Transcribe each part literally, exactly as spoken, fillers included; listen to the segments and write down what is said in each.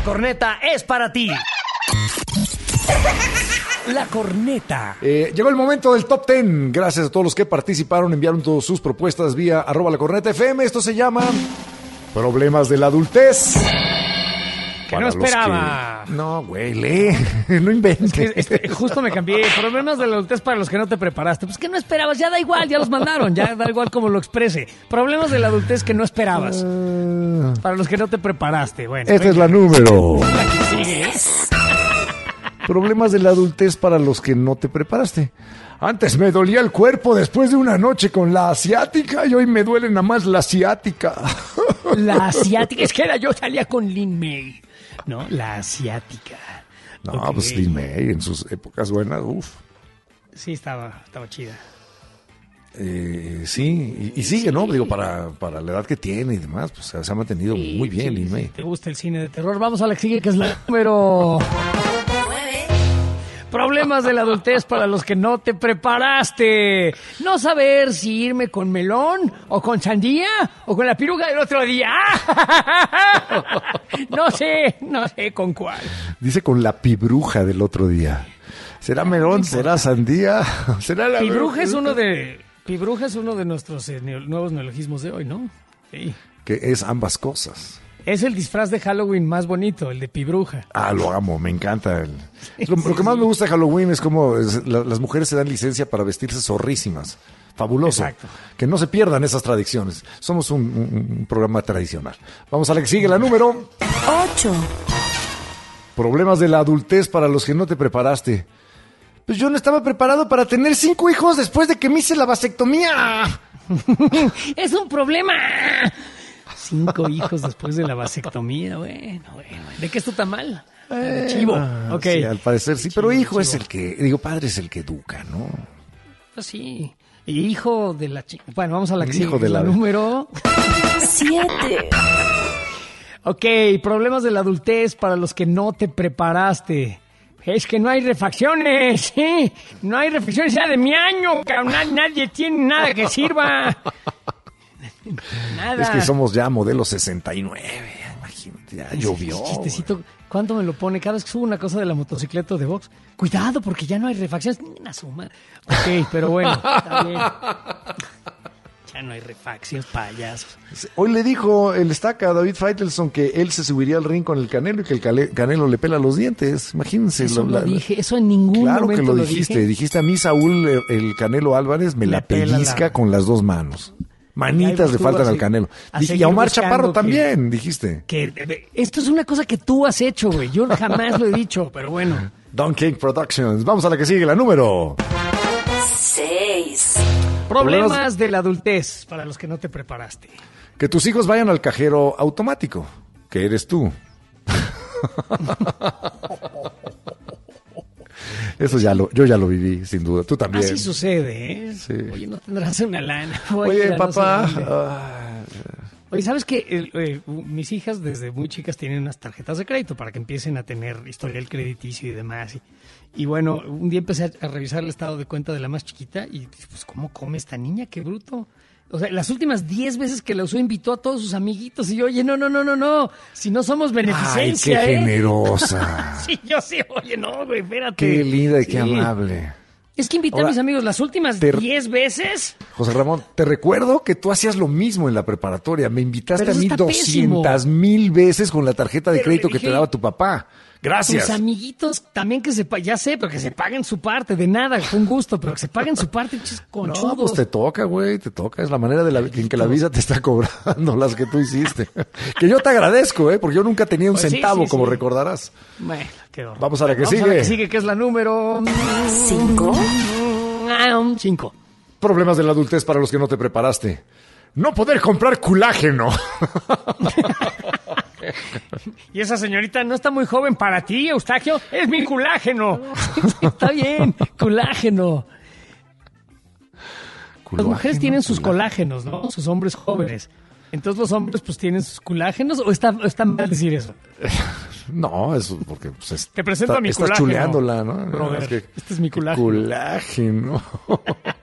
La corneta es para ti. La corneta. Eh, llegó el momento del top ten. Gracias a todos los que participaron, enviaron todas sus propuestas vía arroba la corneta F M. Esto se llama Problemas de la Adultez. Que no esperaba. Que... No, güey, lee. No inventes. Es que, este, justo me cambié. Problemas de la adultez para los que no te preparaste. Pues que no esperabas, ya da igual, ya los mandaron. Ya da igual como lo exprese. Problemas de la adultez que no esperabas. Uh... Para los que no te preparaste. Bueno. Esta es la número. La que sigue. Problemas de la adultez para los que no te preparaste. Antes me dolía el cuerpo después de una noche con la asiática y hoy me duele nada más la asiática. La asiática. Es que era yo salía con Lin May. No, la asiática. No, okay. Pues Lin May en sus épocas buenas, uff. Sí, estaba, estaba chida. Eh, sí, y, y sigue, ¿no? Digo, para, para la edad que tiene y demás, pues se ha mantenido sí, muy bien, sí, Lin May. Si te gusta el cine de terror, vamos a la que sigue, que es la número... Problemas de la adultez para los que no te preparaste. No saber si irme con melón o con sandía o con la piruja del otro día. No sé, no sé con cuál. Dice con la pibruja del otro día. ¿Será melón? ¿Será sandía? ¿Será la pibruja es uno de pibruja es uno de nuestros eh, neo, nuevos neologismos de hoy, ¿no? Sí. Que es ambas cosas. Es el disfraz de Halloween más bonito, el de pibruja. Ah, lo amo, me encanta. El... Lo, lo que más me gusta de Halloween es como es, la, las mujeres se dan licencia para vestirse zorrísimas. Fabuloso. Exacto. Que no se pierdan esas tradiciones. Somos un, un, un programa tradicional. Vamos a la que sigue, la número... ocho. Problemas de la adultez para los que no te preparaste. Pues yo no estaba preparado para tener cinco hijos después de que me hice la vasectomía. Es un problema. Cinco hijos después de la vasectomía, bueno, bueno. ¿De qué esto tan mal? Eh, chivo, ok. Sí, al parecer sí, chivo, pero hijo chivo. Es el que, digo, padre es el que educa, ¿no? Pues sí, y hijo de la chica. Bueno, vamos a la que hijo sigue, de la... la número... Siete. Ok, problemas de la adultez para los que no te preparaste. Es que no hay refacciones, ¿sí? No hay refacciones ya de mi año, cabrón. Nadie tiene nada que sirva. Nada. Es que somos ya modelo sesenta y nueve, imagínate, ya llovió. Chistecito, ¿cuánto me lo pone? Cada vez que subo una cosa de la motocicleta de box, cuidado porque ya no hay refacciones. Una suma. Ok, pero bueno, está bien. Ya no hay refacciones, payasos. Hoy le dijo el estaca a David Faitelson que él se subiría al ring con el Canelo y que el cale, Canelo le pela los dientes. Imagínense. Eso lo, lo la, dije, eso en ningún claro momento que lo, lo dijiste. dije. Dijiste a mí, Saúl, el, el Canelo Álvarez me, me la pellizca la... con las dos manos. Manitas le faltan al Canelo. Dije, y a Omar Chaparro que, también, dijiste. Que esto es una cosa que tú has hecho, güey. Yo jamás lo he dicho, pero bueno. Don King Productions. Vamos a la que sigue, la número... seis. Problemas, Problemas de la adultez para los que no te preparaste. Que tus hijos vayan al cajero automático, que eres tú. Eso ya lo, yo ya lo viví, sin duda. Tú también. Así sucede, ¿eh? Sí. Oye, no tendrás una lana. Oye, Oye papá. No uh... Oye, ¿sabes qué? Eh, eh, mis hijas desde muy chicas tienen unas tarjetas de crédito para que empiecen a tener historial crediticio y demás. Y, y bueno, un día empecé a, a revisar el estado de cuenta de la más chiquita y pues, ¿cómo come esta niña? ¡Qué bruto! O sea, las últimas diez veces que la usó invitó a todos sus amiguitos y yo, oye, no, no, no, no, no, si no somos beneficencia, ¡ay, qué ¿eh? generosa! Sí, yo sí, oye, no, güey, espérate. ¡Qué linda y sí. qué amable! Es que invité Ahora, a mis amigos las últimas diez veces. José Ramón, te recuerdo que tú hacías lo mismo en la preparatoria. Me invitaste a mí doscientas mil veces con la tarjeta de Pero crédito dije, que te daba tu papá. Gracias. Tus amiguitos también que se ya sé, pero que se paguen su parte, de nada, fue un gusto, pero que se paguen su parte, conchudos. No, pues te toca, güey, te toca, es la manera de la, en que la vida te está cobrando las que tú hiciste. Que yo te agradezco, eh, porque yo nunca tenía un pues centavo, sí, sí, como sí. recordarás. Bueno, qué horror. Vamos a la que Vamos sigue. A la que sigue, que es la número cinco. Cinco. Problemas de la adultez para los que no te preparaste. No poder comprar colágeno. Y esa señorita no está muy joven para ti, Eustaquio. Es mi colágeno. Está bien, colágeno. Las mujeres tienen sus colágenos, ¿no? Sus hombres jóvenes. Entonces los hombres pues tienen sus colágenos, ¿o está, o está mal decir eso? No, eso porque pues, es, te presento está, a mi estás colágeno. chuleándola, ¿no? Robert, es que, este es mi colágeno. Colágeno.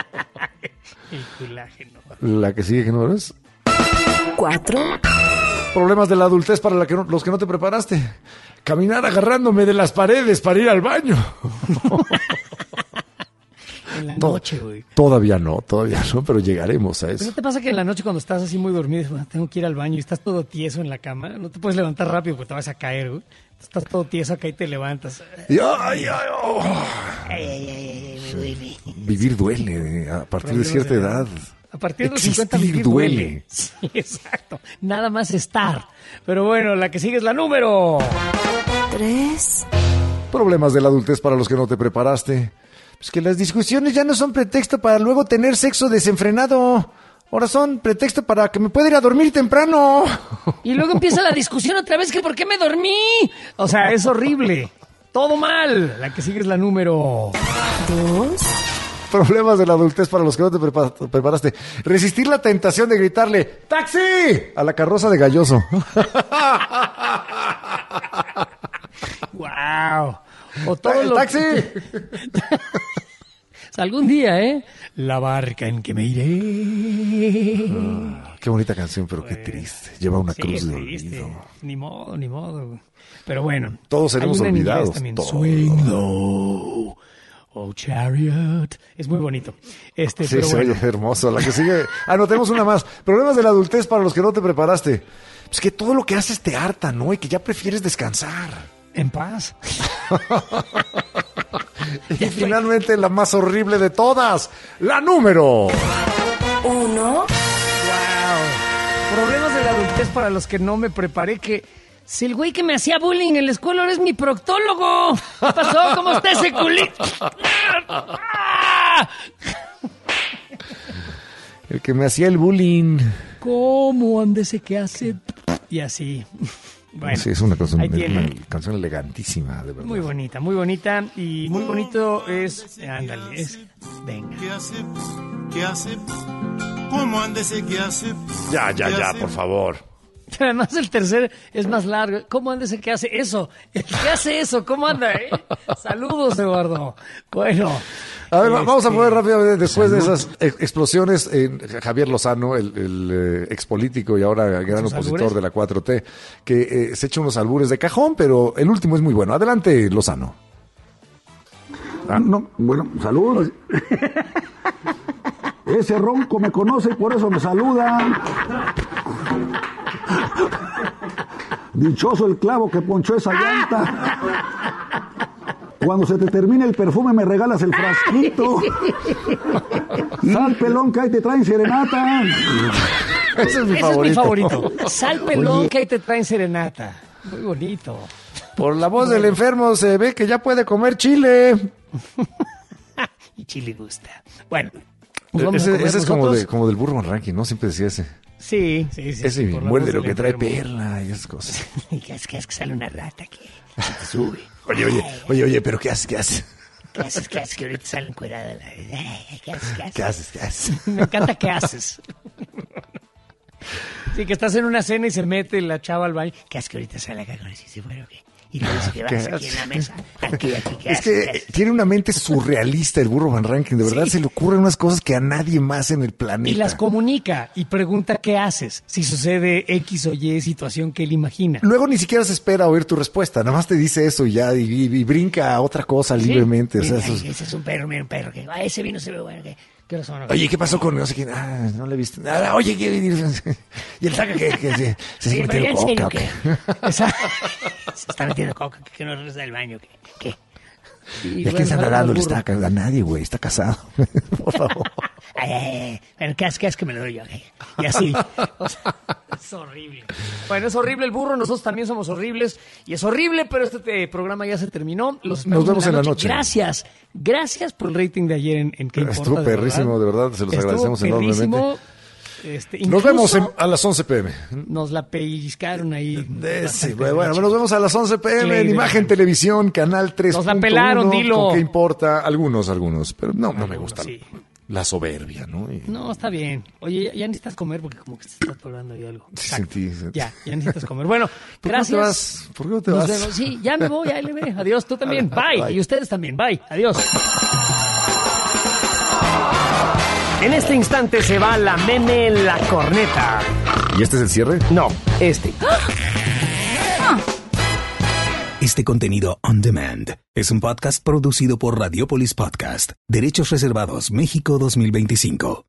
El colágeno. La que sigue, ¿qué número es? Cuatro. Problemas de la adultez para la que no- los que no te preparaste. Caminar agarrándome de las paredes para ir al baño. En la To- noche, güey. Todavía no, todavía no, pero llegaremos a ¿Pero eso. no te pasa que en la noche cuando estás así muy dormido, dices, "Bueno, tengo que ir al baño", y estás todo tieso en la cama? No te puedes levantar rápido porque te vas a caer, güey. Estás todo tieso acá y te levantas. Y, ay, ay, oh. Ay, ay, ay, ay, me duele. Vivir duele eh, a partir de Problemas cierta de edad. A partir de los Existir cincuenta vivir duele. duele. Sí, exacto. Nada más estar. Pero bueno, la que sigue es la número. Tres. Problemas de la adultez para los que no te preparaste. Pues que las discusiones ya no son pretexto para luego tener sexo desenfrenado. Ahora son pretexto para que me pueda ir a dormir temprano. Y luego empieza la discusión otra vez que por qué me dormí. O sea, es horrible. Todo mal. La que sigue es la número. Dos. Problemas de la adultez para los que no te prepa- preparaste. Resistir la tentación de gritarle ¡Taxi! A la carroza de Galloso. Wow. O todo ¡El lo taxi! O sea, algún día, ¿eh? La barca en que me iré. Qué bonita canción, pero qué triste. Lleva una Sí, cruz es de triste. olvido. Ni modo, ni modo. güey. Pero bueno. Todos seremos hay una en inglés olvidados, también. todos. Swing low, oh chariot. Es muy bonito. Este, Sí, pero se bueno. oye hermoso. La que sigue. Anotemos una más. Problemas de la adultez para los que no te preparaste. Pues que todo lo que haces te harta, ¿no? Y que ya prefieres descansar. En paz. Y finalmente la más horrible de todas. La número. Uno. Wow. Problemas de la adultez para los que no me preparé, que si el güey que me hacía bullying en la escuela ahora es mi proctólogo. ¿Qué pasó? ¿Cómo está ese culito? ¡Ah! El que me hacía el bullying. ¿Cómo andese que hace? Y así. Bueno, Sí, es una canción, ahí tienen. una canción elegantísima, de verdad. Muy bonita, muy bonita. Y muy bonito es... Ándale, es... Venga. ¿Qué hace? ¿Qué hace? ¿Cómo andese? ¿Qué hace? Ya, ya, ¿Qué ya, hace? por favor. Además el tercer es más largo. ¿Cómo anda ese que hace eso? ¿El que hace eso? ¿Cómo anda, eh? Saludos, Eduardo. Bueno. A ver, va- vamos a este, poner rápidamente, después de esas ex- explosiones, en Javier Lozano, el, el, eh, ex político y ahora gran ¿Sus opositor albures? de la cuatro T, que eh, se echa unos albures de cajón, pero el último es muy bueno. Adelante, Lozano. Ah, no, bueno, saludos. Ese ronco me conoce y por eso me saluda. Dichoso el clavo que ponchó esa llanta. Cuando se te termine el perfume me regalas el frasquito. Sal pelón que ahí te traen serenata. Ese es mi Ese favorito. es mi favorito. Sal pelón que ahí te traen serenata. Muy bonito. Por la voz del enfermo se ve que ya puede comer chile. Y chile gusta. Bueno. pues vamos a Ese, comer ese es como, nosotros. de, como del Burro Ranking, ¿no? Siempre decía ese. Sí, sí, sí. Ese por la muerde voz lo del que trae enfermo. perla y esas cosas. Y que es que es que sale una rata que se te sube. Oye, oye, oye, oye, pero ¿qué haces? ¿Qué haces? ¿Qué haces? ¿Qué haces? Que ahorita sale encuerada. la- Ay, ¿Qué haces? ¿Qué haces? ¿Qué haces? ¿Qué haces? Me encanta qué haces. Sí, que estás en una cena y se mete la chava al baño. ¿Qué haces que ahorita sale acá con ese? Sí, bueno, ¿qué? Y le dice que ¿Qué vas aquí en la mesa. Aquí, aquí, ¿qué Es haces? ¿Qué que haces? tiene una mente surrealista el Burro Van Ranking. De verdad Sí. se le ocurren unas cosas que a nadie más en el planeta. Y las comunica y pregunta qué haces si sucede X o Y situación que él imagina. Luego ni siquiera se espera oír tu respuesta. Nada más te dice eso y ya, y, y- y brinca a otra cosa Sí. libremente. O sea, Ay, eso es- ese es un perro, mira un perro. Que, ah, ese vino se ve bueno. ¿Qué, qué hora son? Oye, ¿qué pasó con no sé quién? Ah, no le viste. Ah, oye, ¿qué? Y el saca que, que se, se Sí, sigue pero ya en metiendo serio, coca. ¿qué? O sea, se está metiendo coca, que, que no regresa del baño. ¿Qué? ¿Qué? ¿Y a quién se anda dando? Le está a nadie, güey. Está casado. Por favor. Ay, ay, ay. Bueno, ¿qué haces? ¿Qué haces que me lo doy yo? ¿Qué? Y así. O sea, es horrible. Bueno, es horrible el burro. Nosotros también somos horribles. Y es horrible, pero este te- programa ya se terminó. Los Nos vemos en la noche. Gracias. Gracias por el rating de ayer en, en ¿Qué importa? Estuvo perrísimo, de verdad. Se los Estuvo agradecemos enormemente. perrísimo. Este, Nos incluso vemos en- a las once pm. Nos la pellizcaron ahí. De- sí, bastante bueno, bueno, gacho. nos vemos a las once pm Clay en de Imagen la- Televisión, Canal tres. Nos la pelaron, dilo. ¿Qué importa? Algunos, algunos. Pero no, no me Algunos, gusta sí. la soberbia, ¿no? Y- No, está bien. Oye, ya, ya necesitas comer porque como que te está atorando ahí algo. Sí, Exacto. sentí, sentí. Ya, ya necesitas comer. Bueno, ¿Por qué no te gracias. vas? ¿Por qué no te Nos vas? vemos. Sí, ya me voy, ahí le ve. Adiós, tú también. Bye. Bye. Y ustedes también. Bye. Adiós. En este instante se va la meme la corneta. ¿Y este es el cierre? No, este. Este contenido on demand es un podcast producido por Radiopolis Podcast. Derechos reservados México dos mil veinticinco.